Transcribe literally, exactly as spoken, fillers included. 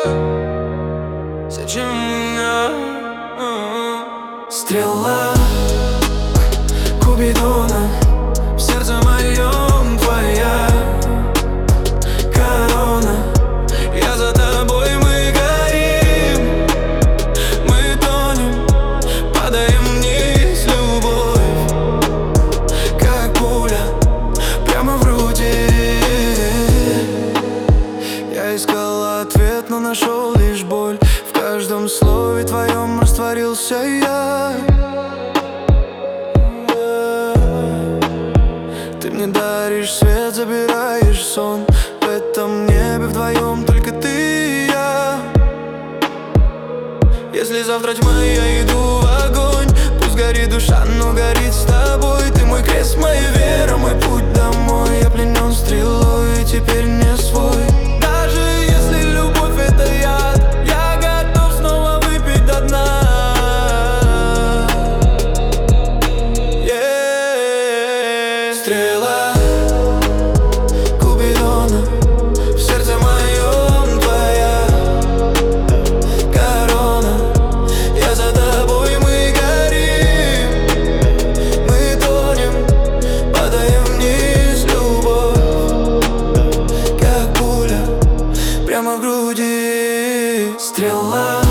Зачем меня? Стрела Купидона В сердце моем твоя корона. Я за тобой, мы горим, мы тонем, падаем вниз, любовь, Как пуля прямо в груди. Я искал ответ, но нашел лишь боль. В каждом слове твоем растворился я. Ты мне даришь свет, забираешь сон. В этом небе вдвоем только ты и я. Если завтра тьма, я иду в огонь. Пусть горит душа, но горит с тобой. Ты мой крест, моя вера, мой путь домой. Я пленен стрелой и теперь не свой. Даже если любовь это яд, я готов снова выпить до дна. Yeah. Стрела Купидона в сердце моем твоя корона. Я за тобой, мы горим, мы тонем, падаем вниз, любовь, Как пуля прямо в груди. Стрела